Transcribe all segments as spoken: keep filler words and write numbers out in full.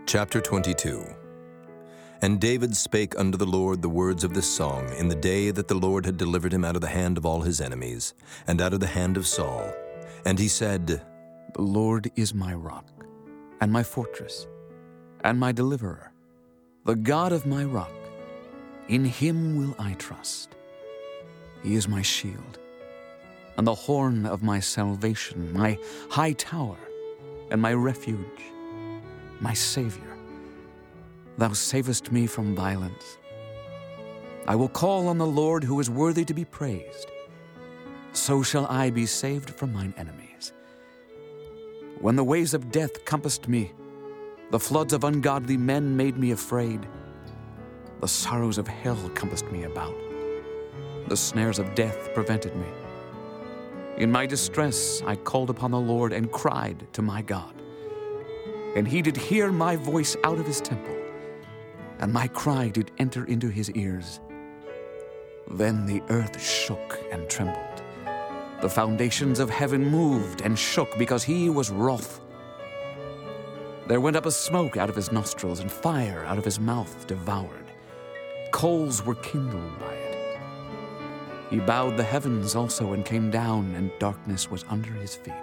Chapter twenty-two. And David spake unto the Lord the words of this song in the day that the Lord had delivered him out of the hand of all his enemies, and out of the hand of Saul. And he said, The Lord is my rock, and my fortress, and my deliverer, the God of my rock. In him will I trust. He is my shield, and the horn of my salvation, my high tower, and my refuge, my Savior. Thou savest me from violence. I will call on the Lord, who is worthy to be praised. So shall I be saved from mine enemies. When the waves of death compassed me, the floods of ungodly men made me afraid. The sorrows of hell compassed me about. The snares of death prevented me. In my distress I called upon the Lord and cried to my God. And he did hear my voice out of his temple, and my cry did enter into his ears. Then the earth shook and trembled. The foundations of heaven moved and shook, because he was wroth. There went up a smoke out of his nostrils, and fire out of his mouth devoured. Coals were kindled by it. He bowed the heavens also, and came down, and darkness was under his feet.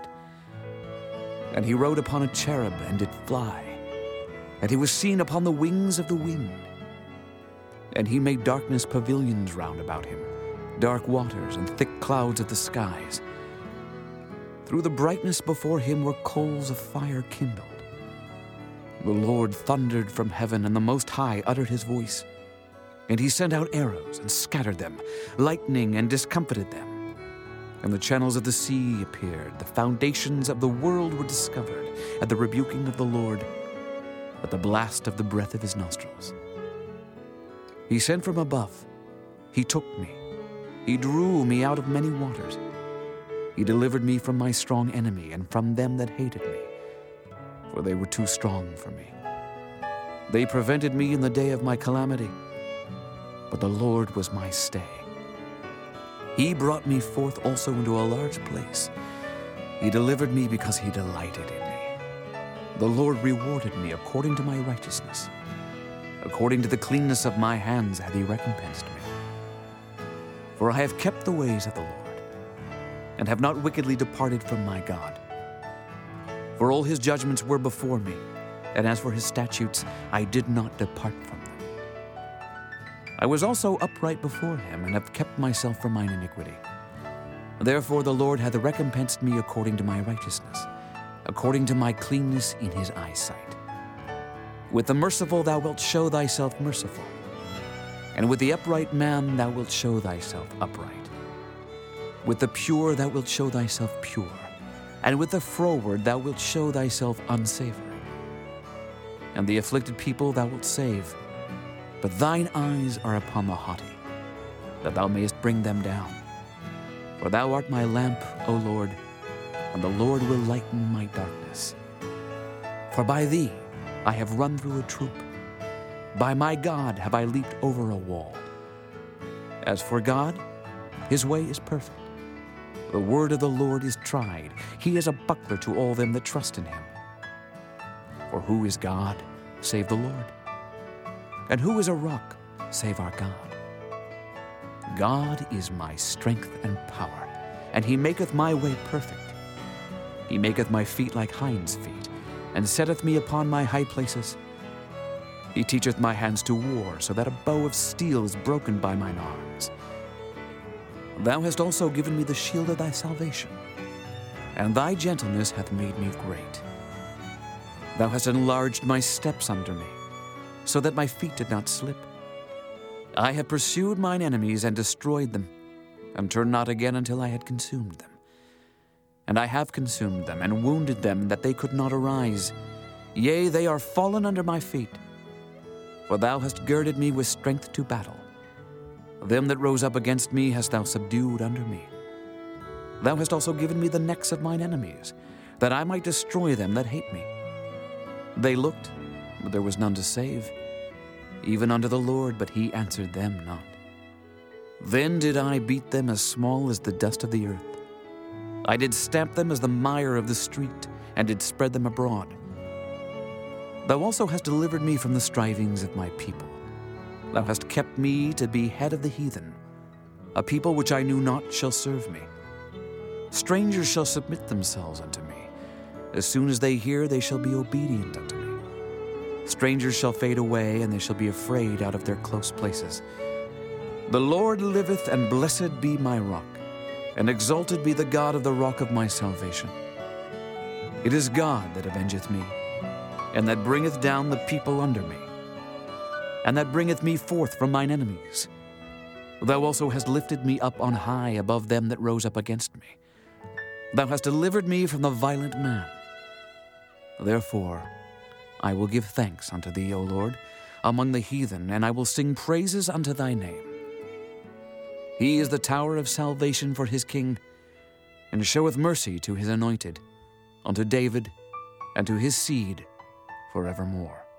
And he rode upon a cherub, and did fly. And he was seen upon the wings of the wind. And he made darkness pavilions round about him, dark waters and thick clouds of the skies. Through the brightness before him were coals of fire kindled. The Lord thundered from heaven, and the Most High uttered his voice. And he sent out arrows and scattered them, lightning and discomfited them. And the channels of the sea appeared. The foundations of the world were discovered at the rebuking of the Lord, at the blast of the breath of his nostrils. He sent from above. He took me. He drew me out of many waters. He delivered me from my strong enemy, and from them that hated me, for they were too strong for me. They prevented me in the day of my calamity, but the Lord was my stay. He brought me forth also into a large place. He delivered me because he delighted in me. The Lord rewarded me according to my righteousness. According to the cleanness of my hands hath he recompensed me. For I have kept the ways of the Lord, and have not wickedly departed from my God. For all his judgments were before me, and as for his statutes, I did not depart from them. I was also upright before him, and have kept myself from mine iniquity. Therefore the Lord hath recompensed me according to my righteousness, according to my cleanness in his eyesight. With the merciful thou wilt show thyself merciful, and with the upright man thou wilt show thyself upright. With the pure thou wilt show thyself pure, and with the froward thou wilt show thyself unsavory. And the afflicted people thou wilt save, but thine eyes are upon the haughty, that thou mayest bring them down. For thou art my lamp, O Lord, and the Lord will lighten my darkness. For by thee I have run through a troop. By my God have I leaped over a wall. As for God, his way is perfect. The word of the Lord is tried. He is a buckler to all them that trust in him. For who is God, save the Lord? And who is a rock, save our God? God is my strength and power, and he maketh my way perfect. He maketh my feet like hinds' feet, and setteth me upon my high places. He teacheth my hands to war, so that a bow of steel is broken by mine arms. Thou hast also given me the shield of thy salvation, and thy gentleness hath made me great. Thou hast enlarged my steps under me, so that my feet did not slip. I have pursued mine enemies and destroyed them, and turned not again until I had consumed them. And I have consumed them, and wounded them, that they could not arise. Yea, they are fallen under my feet. For thou hast girded me with strength to battle. Them that rose up against me hast thou subdued under me. Thou hast also given me the necks of mine enemies, that I might destroy them that hate me. They looked, but there was none to save, even unto the Lord, but he answered them not. Then did I beat them as small as the dust of the earth. I did stamp them as the mire of the street, and did spread them abroad. Thou also hast delivered me from the strivings of my people. Thou hast kept me to be head of the heathen. A people which I knew not shall serve me. Strangers shall submit themselves unto me. As soon as they hear, they shall be obedient unto me. Strangers shall fade away, and they shall be afraid out of their close places. The Lord liveth, and blessed be my rock, and exalted be the God of the rock of my salvation. It is God that avengeth me, and that bringeth down the people under me, and that bringeth me forth from mine enemies. Thou also hast lifted me up on high above them that rose up against me. Thou hast delivered me from the violent man. Therefore I will give thanks unto thee, O Lord, among the heathen, and I will sing praises unto thy name. He is the tower of salvation for his king, and showeth mercy to his anointed, unto David, and to his seed forevermore.